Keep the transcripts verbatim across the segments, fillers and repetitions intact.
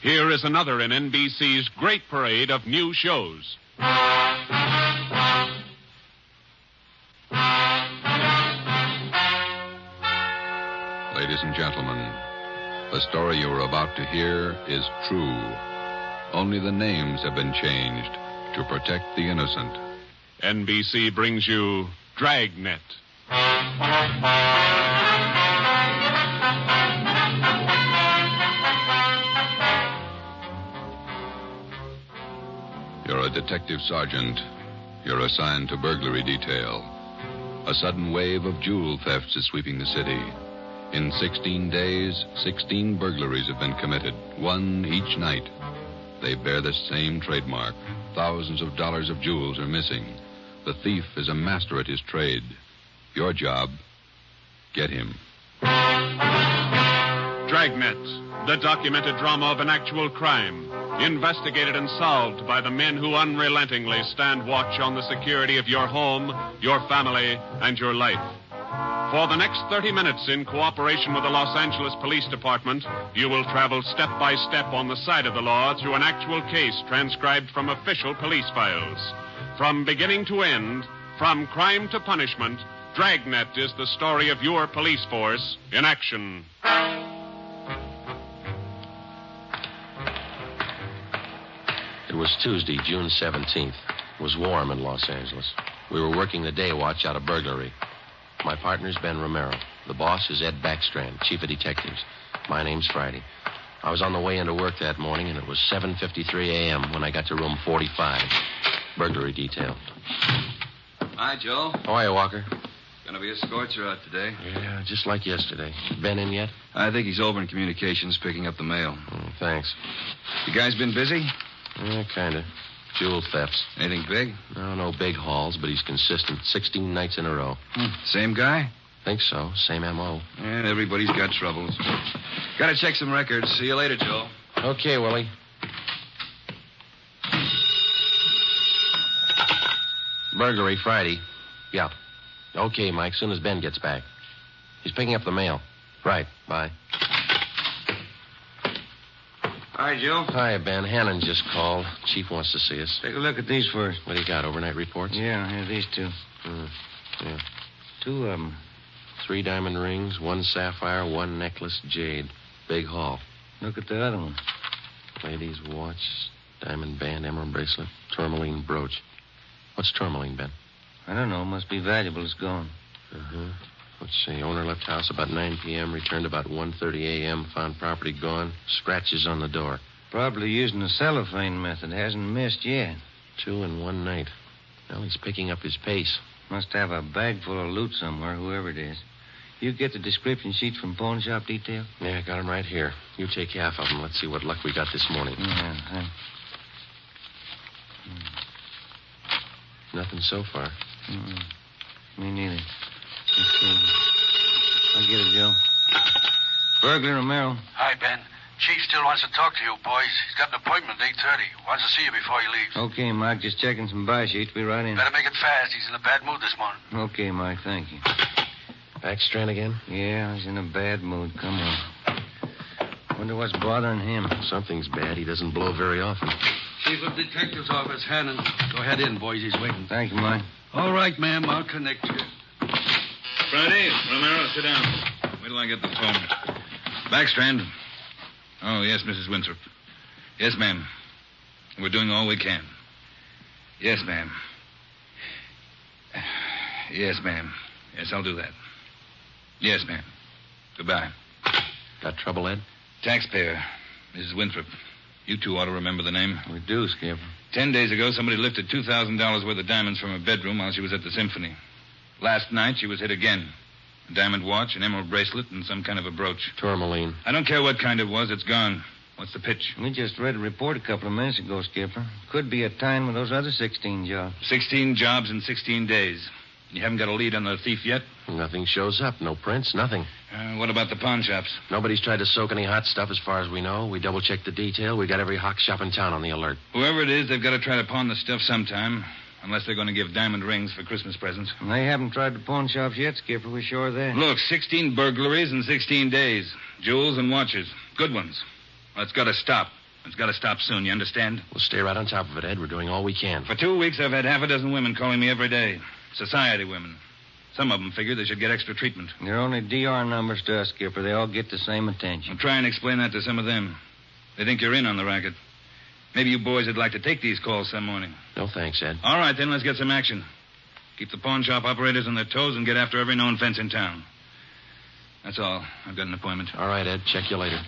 Here is another in N B C's great parade of new shows. Ladies and gentlemen, the story you are about to hear is true. Only the names have been changed to protect the innocent. N B C brings you Dragnet. You're a detective sergeant. You're assigned to burglary detail. A sudden wave of jewel thefts is sweeping the city. In sixteen days, sixteen burglaries have been committed, one each night. They bear the same trademark. Thousands of dollars of jewels are missing. The thief is a master at his trade. Your job, get him. Dragnet, the documented drama of an actual crime, investigated and solved by the men who unrelentingly stand watch on the security of your home, your family, and your life. For the next thirty minutes, in cooperation with the Los Angeles Police Department, you will travel step by step on the side of the law through an actual case transcribed from official police files. From beginning to end, from crime to punishment, Dragnet is the story of your police force in action. It was Tuesday, June seventeenth. It was warm in Los Angeles. We were working the day watch out of burglary. My partner's Ben Romero. The boss is Ed Backstrand, chief of detectives. My name's Friday. I was on the way into work that morning, and it was seven fifty-three a.m. when I got to room forty-five. Burglary detail. Hi, Joe. How are you, Walker? Gonna be a scorcher out today. Yeah, just like yesterday. Ben in yet? I think he's over in communications picking up the mail. Mm, thanks. You guys been busy? Yeah, kind of. Jewel thefts. Anything big? No, no big hauls, but he's consistent. Sixteen nights in a row. Hmm. Same guy? Think so. Same M O. And everybody's got troubles. Gotta check some records. See you later, Joe. Okay, Willie. Burglary Friday. Yeah. Okay, Mike, soon as Ben gets back. He's picking up the mail. Right. Bye. Hi, Joe. Hi, Ben. Hannon just called. Chief wants to see us. Take a look at these first. What do you got, overnight reports? Yeah, here, these two. Mm, yeah. Two of them. Three diamond rings, one sapphire, one necklace, jade. Big haul. Look at the other one. Lady's watch, diamond band, emerald bracelet, tourmaline brooch. What's tourmaline, Ben? I don't know. Must be valuable. It's gone. Uh-huh. Let's see. Owner left house about nine p.m., returned about one thirty a.m., found property gone, scratches on the door. Probably using the cellophane method. Hasn't missed yet. Two in one night. Well, he's picking up his pace. Must have a bag full of loot somewhere, whoever it is. You get the description sheets from pawn shop detail? Yeah, I got them right here. You take half of them. Let's see what luck we got this morning. Yeah, huh? Nothing so far. Mm-mm. Me neither. Let's see. I'll get it, Joe. Burglar Romero. Hi, Ben. Chief still wants to talk to you, boys. He's got an appointment at eight thirty. Wants to see you before he leaves. Okay, Mike. Just checking some buy sheets. Be right in. Better make it fast. He's in a bad mood this morning. Okay, Mike. Thank you. Backstrand again? Yeah, he's in a bad mood. Come on. Wonder what's bothering him. Something's bad. He doesn't blow very often. Chief of Detective's Office, Hannon. Go ahead in, boys. He's waiting. Thank you, Mike. All right, ma'am. I'll connect you. Friday, Romero, sit down. Wait till I get the phone. Backstrand. Oh, yes, Missus Winthrop. Yes, ma'am. We're doing all we can. Yes, ma'am. Yes, ma'am. Yes, I'll do that. Yes, ma'am. Goodbye. Got trouble, Ed? Taxpayer, Missus Winthrop. You two ought to remember the name. We do, Skipper. Ten days ago, somebody lifted two thousand dollars worth of diamonds from her bedroom while she was at the symphony. Last night, she was hit again. A diamond watch, an emerald bracelet, and some kind of a brooch. Tourmaline. I don't care what kind it was. It's gone. What's the pitch? We just read a report a couple of minutes ago, Skipper. Could be a time with those other sixteen jobs. Sixteen jobs in sixteen days. You haven't got a lead on the thief yet? Nothing shows up. No prints, nothing. Uh, what about the pawn shops? Nobody's tried to soak any hot stuff as far as we know. We double-checked the detail. We got every hawk shop in town on the alert. Whoever it is, they've got to try to pawn the stuff sometime. Unless they're going to give diamond rings for Christmas presents. And they haven't tried the pawn shops yet, Skipper. We're sure of that. Look, sixteen burglaries in sixteen days. Jewels and watches. Good ones. That's got to stop. It's got to stop soon, you understand? We'll stay right on top of it, Ed. We're doing all we can. For two weeks, I've had half a dozen women calling me every day. Society women. Some of them figure they should get extra treatment. They're only D R numbers to us, Skipper. They all get the same attention. I'll try and explain that to some of them. They think you're in on the racket. Maybe you boys would like to take these calls some morning. No thanks, Ed. All right, then, let's get some action. Keep the pawn shop operators on their toes and get after every known fence in town. That's all. I've got an appointment. All right, Ed. Check you later.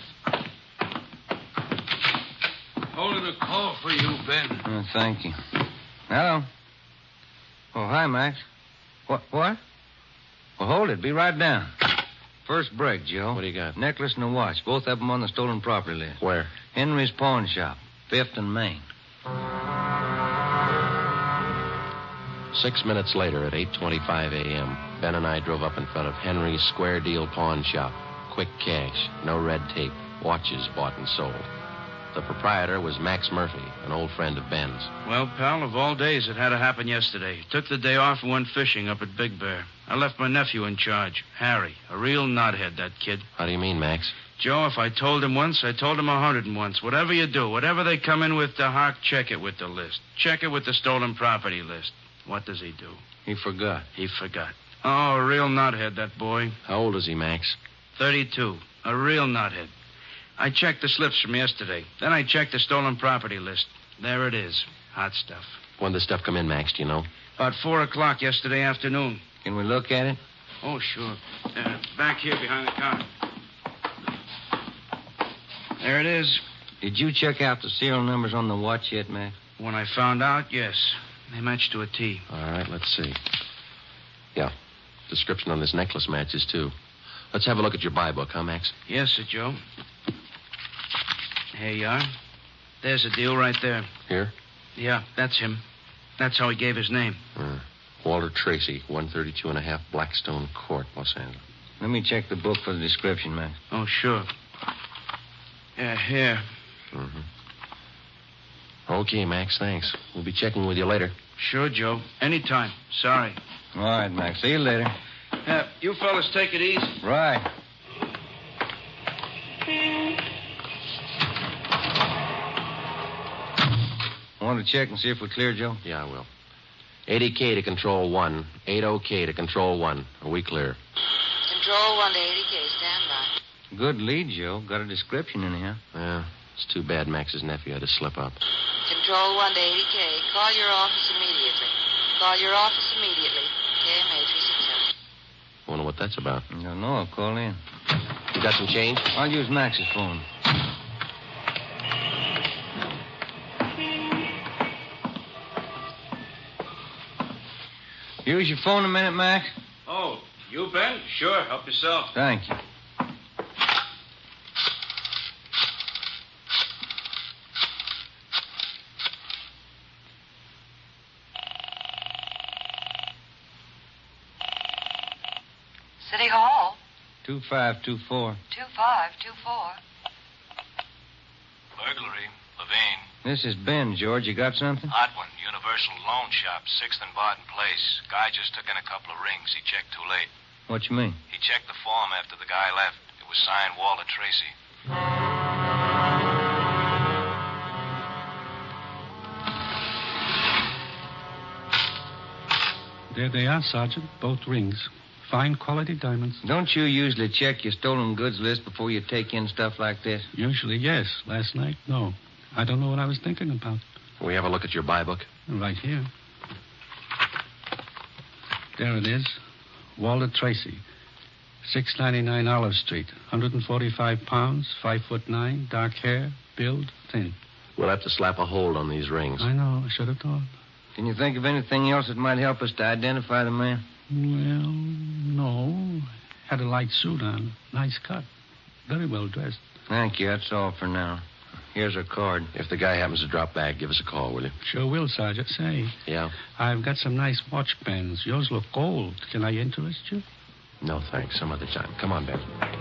Holding a call for you, Ben. Oh, thank you. Hello. Oh, hi, Max. What? What? Well, hold it. Be right down. First break, Joe. What do you got? Necklace and a watch. Both of them on the stolen property list. Where? Henry's pawn shop. Fifth and Main. Six minutes later, at eight twenty-five a.m., Ben and I drove up in front of Henry's Square Deal Pawn Shop. Quick cash, no red tape, watches bought and sold. The proprietor was Max Murphy, an old friend of Ben's. Well, pal, of all days, it had to happen yesterday. Took the day off and went fishing up at Big Bear. I left my nephew in charge, Harry. A real knothead, that kid. How do you mean, Max? Joe, if I told him once, I told him a hundred and once. Whatever you do, whatever they come in with to Hawk, check it with the list. Check it with the stolen property list. What does he do? He forgot. He forgot. Oh, a real knothead, that boy. How old is he, Max? thirty-two. A real knothead. I checked the slips from yesterday. Then I checked the stolen property list. There it is. Hot stuff. When did the stuff come in, Max, do you know? About four o'clock yesterday afternoon. Can we look at it? Oh, sure. Uh, back here behind the counter. There it is. Did you check out the serial numbers on the watch yet, Max? When I found out, yes. They matched to a T. All right, let's see. Yeah. Description on this necklace matches, too. Let's have a look at your buy book, huh, Max? Yes, sir, Joe. Here you are. There's the deal right there. Here? Yeah, that's him. That's how he gave his name. Uh, Walter Tracy, one thirty-two and a half Blackstone Court, Los Angeles. Let me check the book for the description, Max. Oh, sure. Yeah, here. Mm-hmm. Okay, Max, thanks. We'll be checking with you later. Sure, Joe. Anytime. Sorry. All right, Max. See you later. Uh, you fellas take it easy. Right. Want to check and see if we're clear, Joe? Yeah, I will. eighty K to Control one. eighty K to Control one. Are we clear? Control one to eighty K. Stand by. Good lead, Joe. Got a description in here. Yeah. It's too bad Max's nephew had to slip up. Control one to eighty K. Call your office immediately. Call your office immediately. K M A three six seven. Wonder what that's about. I don't know. I'll call in. You got some change? I'll use Max's phone. Use your phone a minute, Max. Oh, you, Ben? Sure. Help yourself. Thank you. City Hall. two five two four. two five two four. Burglary. Levine. This is Ben, George. You got something? Hot one. Universal Loan Shop. sixth and Barton Place. Guy just took in a couple of rings. He checked too late. What you mean? He checked the form after the guy left. It was signed Walter Tracy. There they are, Sergeant. Both rings. Fine quality diamonds. Don't you usually check your stolen goods list before you take in stuff like this? Usually, yes. Last night, no. I don't know what I was thinking about. Will we have a look at your buy book? Right here. There it is. Walter Tracy. six ninety-nine Olive Street. one hundred forty-five pounds, five foot nine, dark hair, build, thin. We'll have to slap a hold on these rings. I know. I should have thought. Can you think of anything else that might help us to identify the man? Well, no. Had a light suit on. Nice cut. Very well dressed. Thank you. That's all for now. Here's a card. If the guy happens to drop back, give us a call, will you? Sure will, Sergeant. Say, Yeah? I've got some nice watch bands. Yours look gold. Can I interest you? No, thanks. Some other time. Come on, Ben.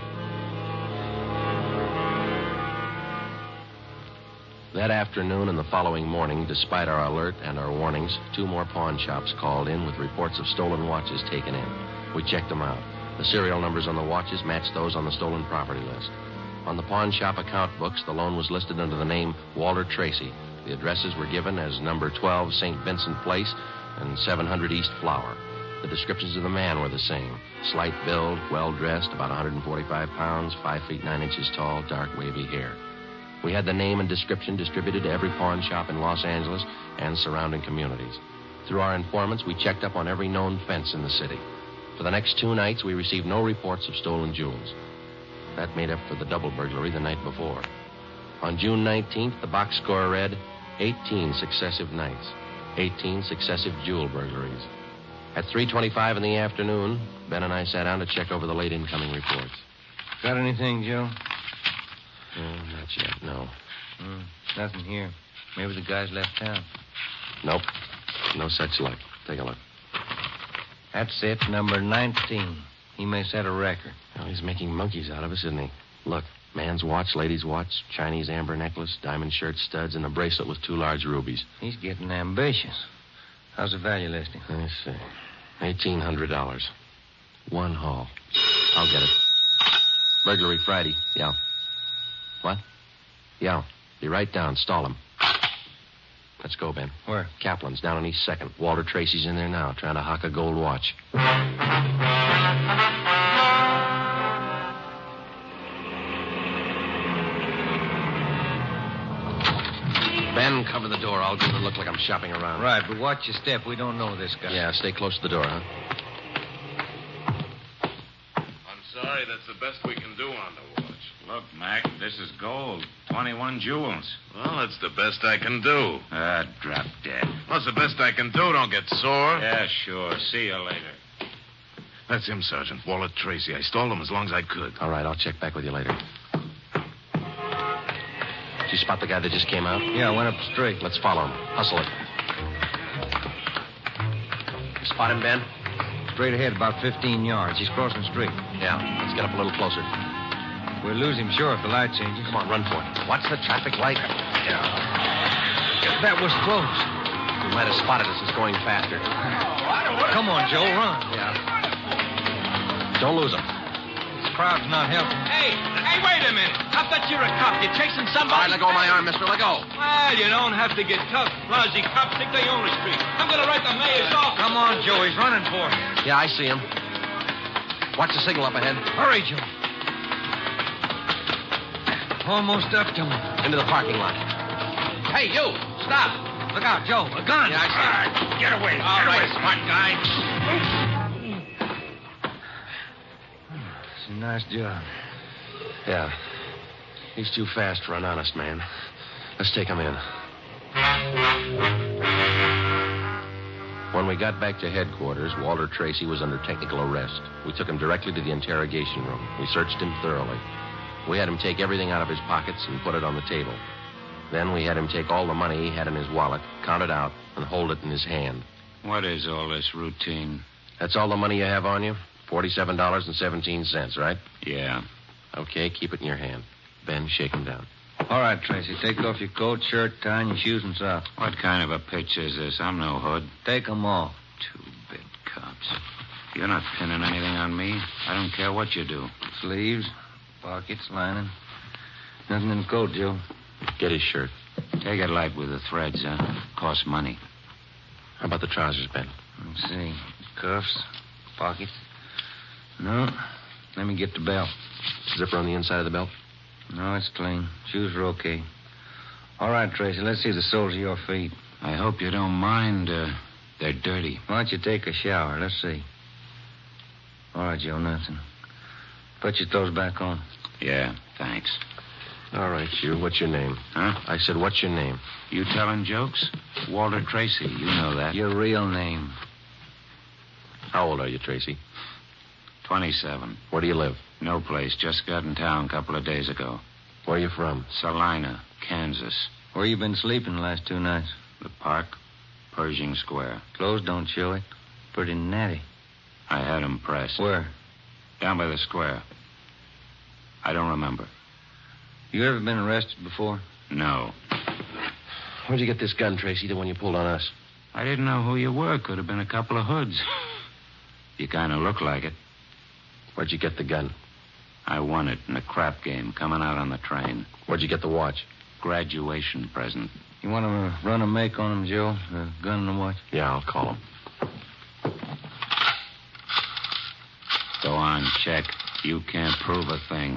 That afternoon and the following morning, despite our alert and our warnings, two more pawn shops called in with reports of stolen watches taken in. We checked them out. The serial numbers on the watches matched those on the stolen property list. On the pawn shop account books, the loan was listed under the name Walter Tracy. The addresses were given as number twelve Saint Vincent Place and seven hundred East Flower. The descriptions of the man were the same. Slight build, well-dressed, about one hundred forty-five pounds, five feet nine inches tall, dark wavy hair. We had the name and description distributed to every pawn shop in Los Angeles and surrounding communities. Through our informants, we checked up on every known fence in the city. For the next two nights, we received no reports of stolen jewels. That made up for the double burglary the night before. On June nineteenth, the box score read eighteen successive nights, eighteen successive jewel burglaries. At three twenty-five in the afternoon, Ben and I sat down to check over the late incoming reports. Got anything, Joe? Oh, not yet, no. Mm, nothing here. Maybe the guys left town. Nope. No such luck. Take a look. That's it, number nineteen. He may set a record. Well, he's making monkeys out of us, isn't he? Look, man's watch, lady's watch, Chinese amber necklace, diamond shirt studs, and a bracelet with two large rubies. He's getting ambitious. How's the value listing? Let me see. eighteen hundred dollars. One haul. I'll get it. Burglary Friday. Yeah. What? Yeah. Be right down. Stall him. Let's go, Ben. Where? Kaplan's down on East second. Walter Tracy's in there now, trying to hock a gold watch. Ben, cover the door. I'll give it a look like I'm shopping around. Right, but watch your step. We don't know this guy. Yeah, stay close to the door, huh? I'm sorry. That's the best we can do on the watch. Look, Mac, this is gold. twenty-one jewels. Well, that's the best I can do. Ah, drop dead. What's the best I can do? Don't get sore. Yeah, sure. See you later. That's him, Sergeant. Walter Tracy. I stalled him as long as I could. All right, I'll check back with you later. Did you spot the guy that just came out? Yeah, I went up the street. Let's follow him. Hustle it. You spot him, Ben? Straight ahead, about fifteen yards. He's crossing the street. Yeah, let's get up a little closer. We'll lose him, sure, if the light changes. Come on, run for it. Watch the traffic light. Yeah. That was close. He might have spotted us. It's going faster. Come on, Joe, run. Yeah. Don't lose him. This crowd's not helping. Hey, hey, wait a minute. I thought you were a cop. You chasing All somebody? right, let go of my arm, mister. Let go. Well, you don't have to get tough. Lousy cops think they own the street. I'm going to write the mayor's office. Come on, Joe. He's running for it. Yeah, I see him. Watch the signal up ahead. Hurry, Joe. Almost up to him. Into the parking lot. Hey, you! Stop! Look out, Joe. A gun. Yeah, I see him. Right, get away. All get right, away, smart guy. It's a nice job. Yeah. He's too fast for an honest man. Let's take him in. When we got back to headquarters, Walter Tracy was under technical arrest. We took him directly to the interrogation room. We searched him thoroughly. We had him take everything out of his pockets and put it on the table. Then we had him take all the money he had in his wallet, count it out, and hold it in his hand. What is all this routine? That's all the money you have on you? forty-seven dollars and seventeen cents, right? Yeah. Okay, keep it in your hand. Ben, shake him down. All right, Tracy. Take off your coat, shirt, tie, and your shoes and socks. What kind of a pitch is this? I'm no hood. Take them off. Two-bit cops. You're not pinning anything on me. I don't care what you do. Sleeves, pockets, lining. Nothing in the coat, Joe. Get his shirt. Take it light with the threads, huh? Costs money. How about the trousers, Ben? Let's see. Cuffs, pockets. No. Let me get the belt. Zipper on the inside of the belt? No, it's clean. Shoes are okay. All right, Tracy, let's see the soles of your feet. I hope you don't mind. Uh, they're dirty. Why don't you take a shower? Let's see. All right, Joe, nothing. Put your toes back on. Yeah, thanks. All right, you. What's your name? Huh? I said, what's your name? You telling jokes? Walter Tracy. You know that. Your real name. How old are you, Tracy? twenty-seven. Where do you live? No place. Just got in town a couple of days ago. Where are you from? Salina, Kansas. Where you been sleeping the last two nights? The park, Pershing Square. Clothes don't show it. Pretty natty. I had 'em pressed. Where? Down by the square. I don't remember. You ever been arrested before? No. Where'd you get this gun, Tracy, the one you pulled on us? I didn't know who you were. Could have been a couple of hoods. You kind of look like it. Where'd you get the gun? I won it in a crap game coming out on the train. Where'd you get the watch? Graduation present. You want to run a make on him, Joe? The gun and the watch? Yeah, I'll call him. Go on, check. You can't prove a thing.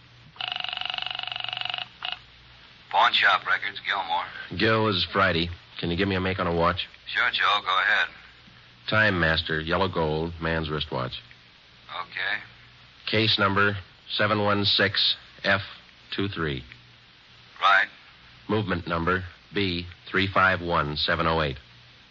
Pawn shop records, Gilmore. Gil, this is Friday. Can you give me a make on a watch? Sure, Joe. Go ahead. Time Master, yellow gold, man's wristwatch. Okay. Case number seven one six F two three. Right. Movement number B three five one seven oh eight.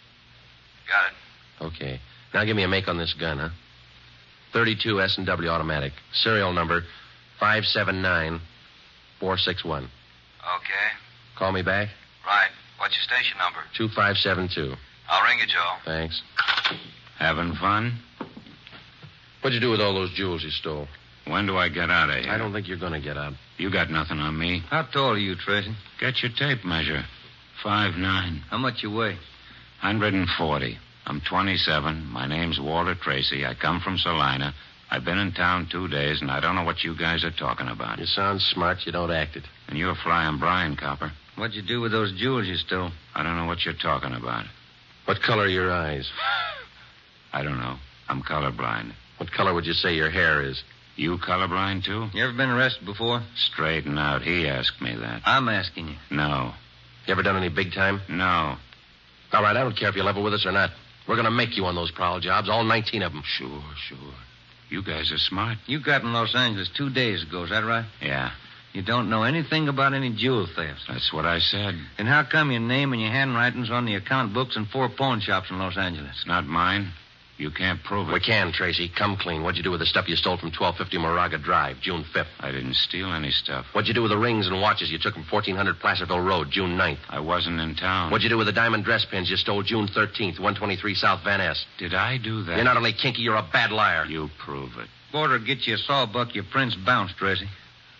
Got it. Okay. Now give me a make on this gun, huh? thirty-two S and W automatic. Serial number five seven nine four six one. Okay. Call me back? Right. What's your station number? two five seven two. I'll ring you, Joe. Thanks. Having fun? What'd you do with all those jewels you stole? When do I get out of here? I don't think you're going to get out. You got nothing on me. How tall are you, Tracy? Get your tape measure. Five nine. How much you weigh? one hundred forty. I'm twenty-seven. My name's Walter Tracy. I come from Salina. I've been in town two days, and I don't know what you guys are talking about. You sound smart. You don't act it. And you're flying Brian, copper. What'd you do with those jewels you stole? I don't know what you're talking about. What color are your eyes? I don't know. I'm colorblind. What color would you say your hair is? You colorblind, too? You ever been arrested before? Straighten out. He asked me that. I'm asking you. No. You ever done any big time? No. All right, I don't care if you level with us or not. We're going to make you on those prowl jobs, all nineteen of them. Sure, sure. You guys are smart. You got in Los Angeles two days ago, is that right? Yeah. You don't know anything about any jewel thefts. That's what I said. And how come your name and your handwriting's on the account books in four pawn shops in Los Angeles? It's not mine. You can't prove it. We can, Tracy. Come clean. What'd you do with the stuff you stole from twelve fifty Moraga Drive, June fifth? I didn't steal any stuff. What'd you do with the rings and watches you took from fourteen hundred Placerville Road, June ninth? I wasn't in town. What'd you do with the diamond dress pins you stole June thirteenth, one twenty-three South Van Ness? Did I do that? You're not only kinky, you're a bad liar. You prove it. Border get you a sawbuck, your prints bounced, Tracy.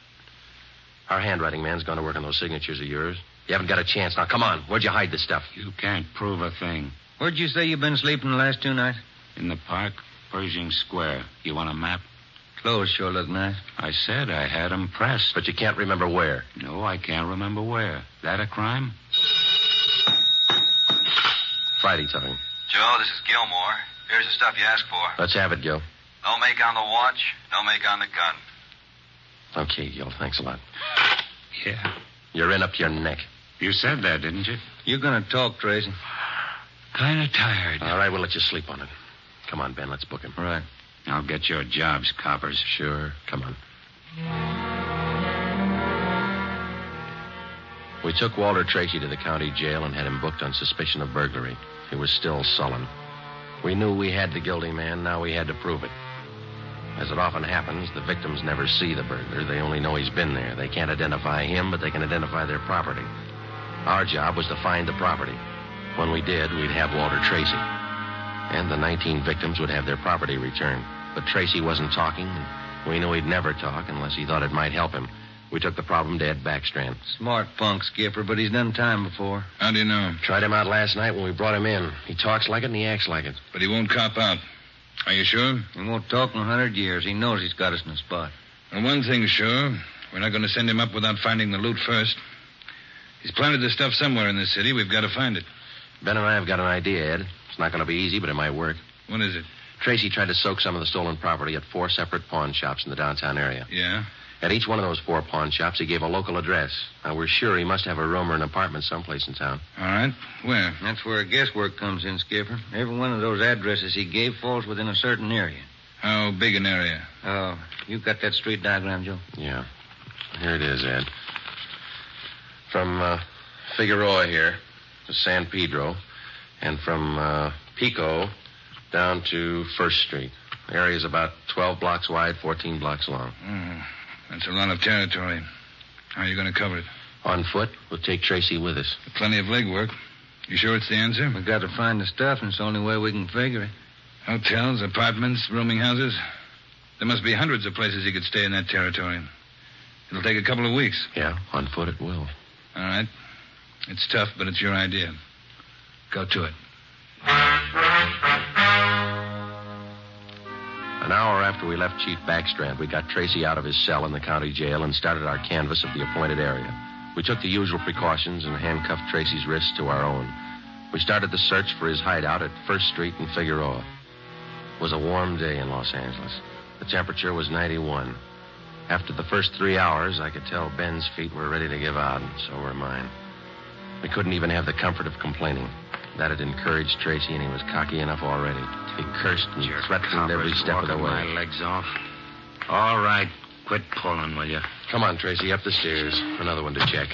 Our handwriting man's gone to work on those signatures of yours. You haven't got a chance. Now, come on. Where'd you hide this stuff? You can't prove a thing. Where'd you say you've been sleeping the last two nights? In the park, Pershing Square. You want a map? Clothes sure look nice. I said I had 'em pressed. But you can't remember where. No, I can't remember where. That a crime? Friday talking. Joe, this is Gilmore. Here's the stuff you asked for. Let's have it, Gil. No make on the watch, no make on the gun. Okay, Gil. Thanks a lot. Yeah. You're in up to your neck. You said that, didn't you? You're going to talk, Tracy. Kind of tired. All right, we'll let you sleep on it. Come on, Ben. Let's book him. Right. I'll get your jobs, coppers. Sure. Come on. We took Walter Tracy to the county jail and had him booked on suspicion of burglary. He was still sullen. We knew we had the guilty man. Now we had to prove it. As it often happens, the victims never see the burglar. They only know he's been there. They can't identify him, but they can identify their property. Our job was to find the property. When we did, we'd have Walter Tracy. And the nineteen victims would have their property returned. But Tracy wasn't talking, and we knew he'd never talk unless he thought it might help him. We took the problem to Ed Backstrand. Smart punk, Skipper, but he's done time before. How do you know? Tried him out last night when we brought him in. He talks like it and he acts like it. But he won't cop out. Are you sure? He won't talk in a hundred years. He knows he's got us in a spot. Well, one thing's sure. We're not going to send him up without finding the loot first. He's planted the stuff somewhere in this city. We've got to find it. Ben and I have got an idea, Ed. It's not going to be easy, but it might work. What is it? Tracy tried to soak some of the stolen property at four separate pawn shops in the downtown area. Yeah? At each one of those four pawn shops, he gave a local address. Now, we're sure he must have a room or an apartment someplace in town. All right. Where? That's where guesswork comes in, Skipper. Every one of those addresses he gave falls within a certain area. How big an area? Oh, you got that street diagram, Joe? Yeah. Here it is, Ed. From uh, Figueroa here to San Pedro, and from uh, Pico down to First Street. The area's about twelve blocks wide, fourteen blocks long. Mm, that's a lot of territory. How are you going to cover it? On foot. We'll take Tracy with us. Plenty of legwork. You sure it's the answer? We got to find the stuff, and it's the only way we can figure it. Hotels, apartments, rooming houses. There must be hundreds of places he could stay in that territory. It'll take a couple of weeks. Yeah, on foot it will. All right. It's tough, but it's your idea. Go to it. An hour after we left Chief Backstrand, we got Tracy out of his cell in the county jail and started our canvass of the appointed area. We took the usual precautions and handcuffed Tracy's wrists to our own. We started the search for his hideout at First Street and Figueroa. It was a warm day in Los Angeles. The temperature was ninety-one. After the first three hours, I could tell Ben's feet were ready to give out, and so were mine. We couldn't even have the comfort of complaining. That had encouraged Tracy, and he was cocky enough already. He cursed and Your threatened every step of the way. my legs off. All right, quit pulling, will you? Come on, Tracy, up the stairs. Another one to check.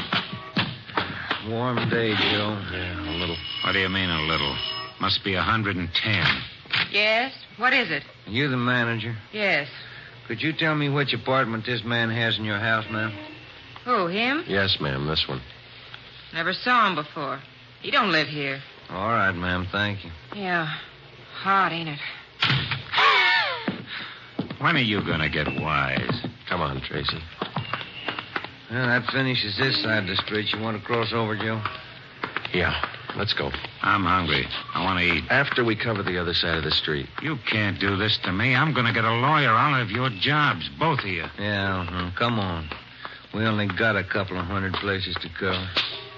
Warm day, Joe. Yeah, a little. What do you mean, a little? Must be one hundred ten. Yes? What is it? You the manager? Yes. Could you tell me which apartment this man has in your house, ma'am? Who, him? Yes, ma'am, this one. Never saw him before. He don't live here. All right, ma'am, thank you. Yeah. Hot, ain't it? When are you going to get wise? Come on, Tracy. Well, that finishes this side of the street. You want to cross over, Joe? Yeah, let's go. I'm hungry. I want to eat. After we cover the other side of the street. You can't do this to me. I'm going to get a lawyer. I'll have your jobs, both of you. Yeah, uh-huh. Come on. We only got a couple of hundred places to cover.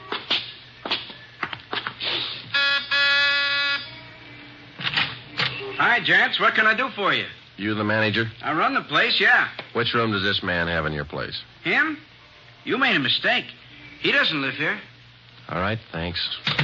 Hi, gents. What can I do for you? You the manager? I run the place, yeah. Which room does this man have in your place? Him? You made a mistake. He doesn't live here. All right, thanks.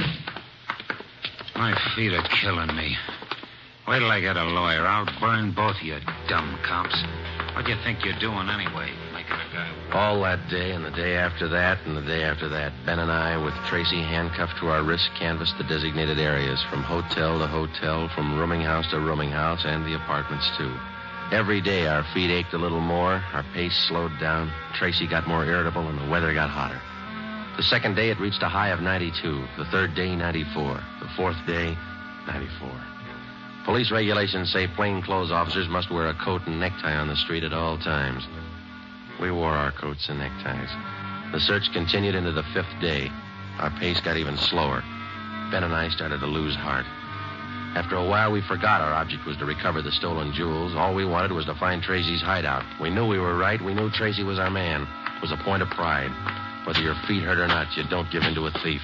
My feet are killing me. Wait till I get a lawyer. I'll burn both of you dumb cops. What do you think you're doing anyway, making a guy... All that day and the day after that and the day after that, Ben and I, with Tracy handcuffed to our wrists, canvassed the designated areas, from hotel to hotel, from rooming house to rooming house, and the apartments, too. Every day our feet ached a little more, our pace slowed down, Tracy got more irritable, and the weather got hotter. The second day it reached a high of ninety-two, the third day ninety-four, the fourth day ninety-four. Police regulations say plainclothes officers must wear a coat and necktie on the street at all times. We wore our coats and neckties. The search continued into the fifth day. Our pace got even slower. Ben and I started to lose heart. After a while, we forgot our object was to recover the stolen jewels. All we wanted was to find Tracy's hideout. We knew we were right. We knew Tracy was our man. It was a point of pride. Whether your feet hurt or not, you don't give in to a thief.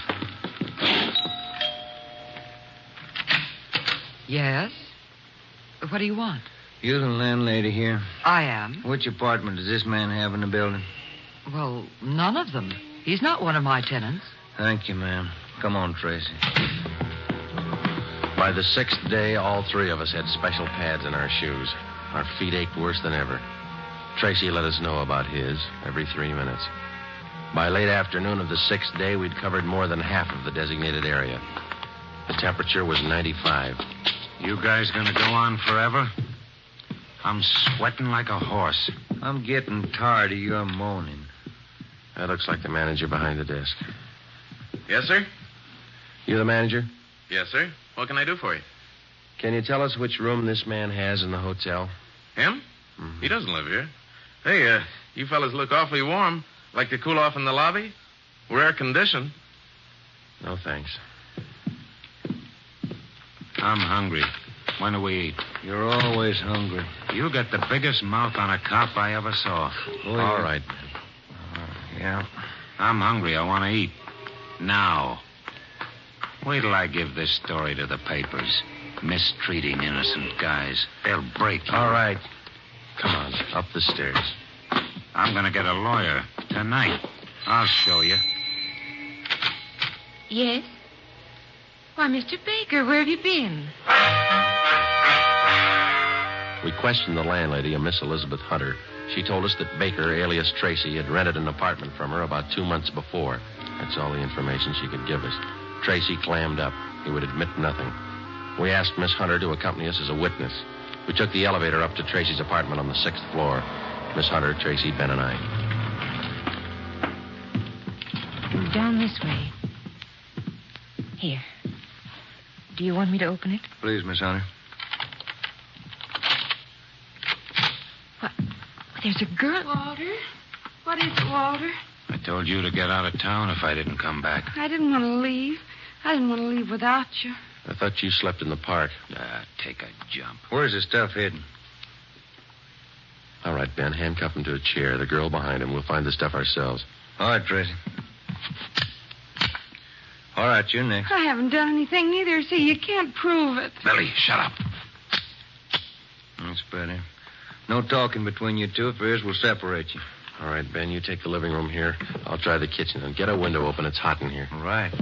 Yes? What do you want? You the landlady here? I am. Which apartment does this man have in the building? Well, none of them. He's not one of my tenants. Thank you, ma'am. Come on, Tracy. By the sixth day, all three of us had special pads in our shoes. Our feet ached worse than ever. Tracy let us know about his every three minutes. By late afternoon of the sixth day, we'd covered more than half of the designated area. The temperature was ninety-five. You guys gonna go on forever? I'm sweating like a horse. I'm getting tired of your moaning. That looks like the manager behind the desk. Yes, sir? You the manager? Yes, sir. What can I do for you? Can you tell us which room this man has in the hotel? Him? Mm-hmm. He doesn't live here. Hey, uh, you fellas look awfully warm. Like to cool off in the lobby? We're air-conditioned. No, thanks. I'm hungry. When do we eat? You're always hungry. You got the biggest mouth on a cop I ever saw. Oh, All yeah. right. Uh, yeah. I'm hungry. I want to eat. Now. Wait till I give this story to the papers. Mistreating innocent guys. They'll break you. All right. Come on, up the stairs. I'm going to get a lawyer tonight. I'll show you. Yes? Why, Mister Baker, where have you been? We questioned the landlady, a Miss Elizabeth Hunter. She told us that Baker, alias Tracy, had rented an apartment from her about two months before. That's all the information she could give us. Tracy clammed up. He would admit nothing. We asked Miss Hunter to accompany us as a witness. We took the elevator up to Tracy's apartment on the sixth floor. Miss Hunter, Tracy, Ben, and I. Down this way. Here. Do you want me to open it? Please, Miss Hunter. What? There's a girl. Walter? What is it, Walter? I told you to get out of town if I didn't come back. I didn't want to leave. I didn't want to leave without you. I thought you slept in the park. Ah, take a jump. Where's the stuff hidden? All right, Ben, handcuff him to a chair. The girl behind him. We'll find the stuff ourselves. All right, Tracy. All right, you're next. I haven't done anything neither. See, you can't prove it. Billy, shut up. That's better. No talking between you two. If there is, we'll separate you. All right, Ben, you take the living room here. I'll try the kitchen. And get a window open. It's hot in here. All right.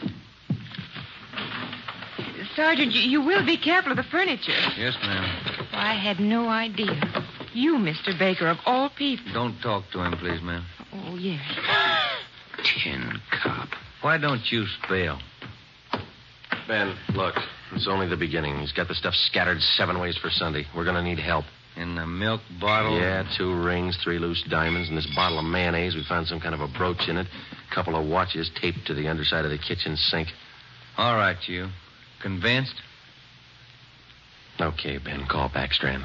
Sergeant, you, you will be careful of the furniture. Yes, ma'am. I had no idea. You, Mister Baker, of all people. Don't talk to him, please, ma'am. Oh, yes. Tin cop. Why don't you spell? Ben, look. It's only the beginning. He's got the stuff scattered seven ways for Sunday. We're going to need help. In the milk bottle? Yeah, two rings, three loose diamonds, and this bottle of mayonnaise. We found some kind of a brooch in it. A couple of watches taped to the underside of the kitchen sink. All right, you. Convinced? Okay, Ben. Call Backstrand.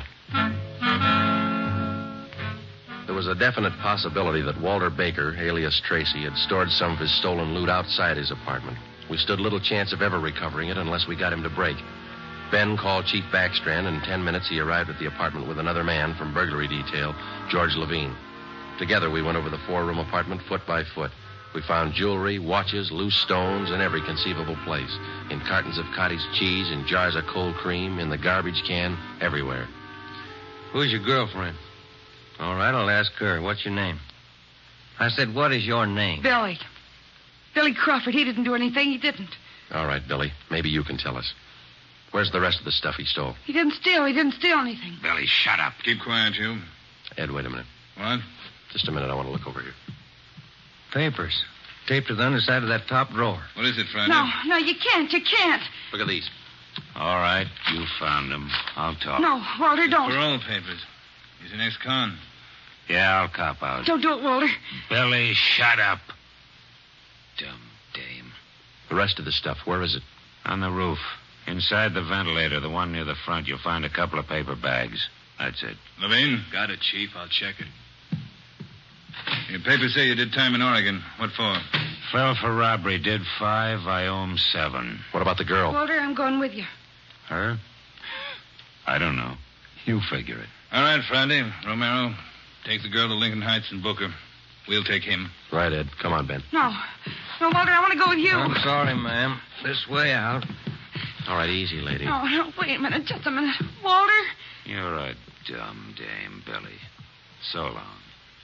There was a definite possibility that Walter Baker, alias Tracy, had stored some of his stolen loot outside his apartment. We stood little chance of ever recovering it unless we got him to break. Ben called Chief Backstrand, and in ten minutes he arrived at the apartment with another man from burglary detail, George Levine. Together we went over the four-room apartment foot by foot. We found jewelry, watches, loose stones in every conceivable place. In cartons of cottage cheese, in jars of cold cream, in the garbage can, everywhere. Who's your girlfriend? All right, I'll ask her. What's your name? I said, what is your name? Billy. Billy Crawford. He didn't do anything. He didn't. All right, Billy. Maybe you can tell us. Where's the rest of the stuff he stole? He didn't steal. He didn't steal anything. Billy, shut up. Keep quiet, you. Ed, wait a minute. What? Just a minute. I want to look over here. Papers. Taped to the underside of that top drawer. What is it, Friday? No, no, you can't. You can't. Look at these. All right, you found them. I'll talk. No, Walter, don't. Parole papers. He's an ex-con. Yeah, I'll cop out. Don't do it, Walter. Billy, shut up. Dumb dame. The rest of the stuff, where is it? On the roof. Inside the ventilator, the one near the front, you'll find a couple of paper bags. That's it. Levine? Got it, Chief. I'll check it. Your papers say you did time in Oregon. What for? Fell for robbery. Did five. I owe him seven. What about the girl? Walter, I'm going with you. Her? I don't know. You figure it. All right, Friday. Romero, take the girl to Lincoln Heights and book her. We'll take him. Right, Ed. Come on, Ben. No. No, Walter, I want to go with you. I'm sorry, ma'am. This way out. All right, easy, lady. No, no, wait a minute. Just a minute. Walter? You're a dumb dame, Billy. So long.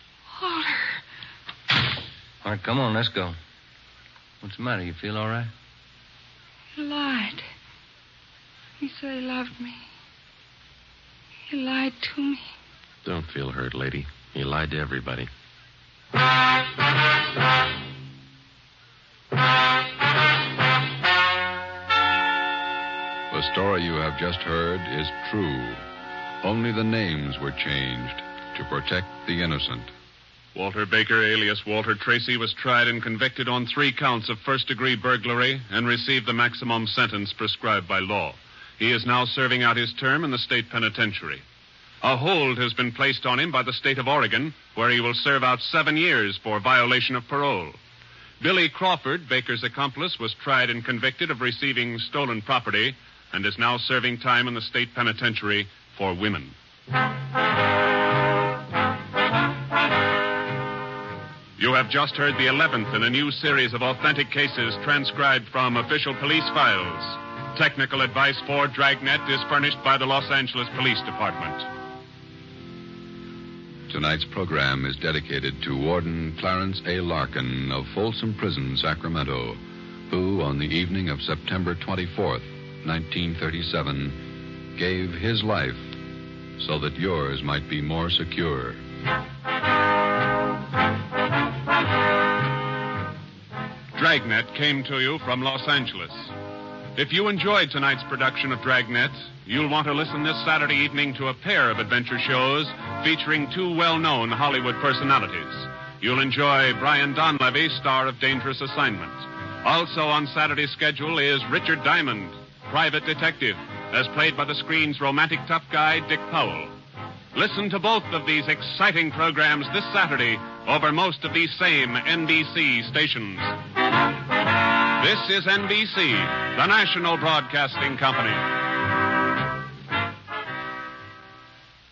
Walter. All right, come on, let's go. What's the matter? You feel all right? He lied. He said he loved me. He lied to me. Don't feel hurt, lady. He lied to everybody. The story you have just heard is true. Only the names were changed to protect the innocent. Walter Baker, alias Walter Tracy, was tried and convicted on three counts of first-degree burglary and received the maximum sentence prescribed by law. He is now serving out his term in the state penitentiary. A hold has been placed on him by the state of Oregon, where he will serve out seven years for violation of parole. Billy Crawford, Baker's accomplice, was tried and convicted of receiving stolen property and is now serving time in the state penitentiary for women. You have just heard the eleventh in a new series of authentic cases transcribed from official police files. Technical advice for Dragnet is furnished by the Los Angeles Police Department. Tonight's program is dedicated to Warden Clarence A. Larkin of Folsom Prison, Sacramento, who, on the evening of September twenty-fourth, nineteen thirty-seven, gave his life so that yours might be more secure. Dragnet came to you from Los Angeles. If you enjoyed tonight's production of Dragnet, you'll want to listen this Saturday evening to a pair of adventure shows featuring two well-known Hollywood personalities. You'll enjoy Brian Donlevy, star of Dangerous Assignment. Also on Saturday's schedule is Richard Diamond, private detective, as played by the screen's romantic tough guy, Dick Powell. Listen to both of these exciting programs this Saturday over most of these same N B C stations. This is N B C, the national broadcasting company.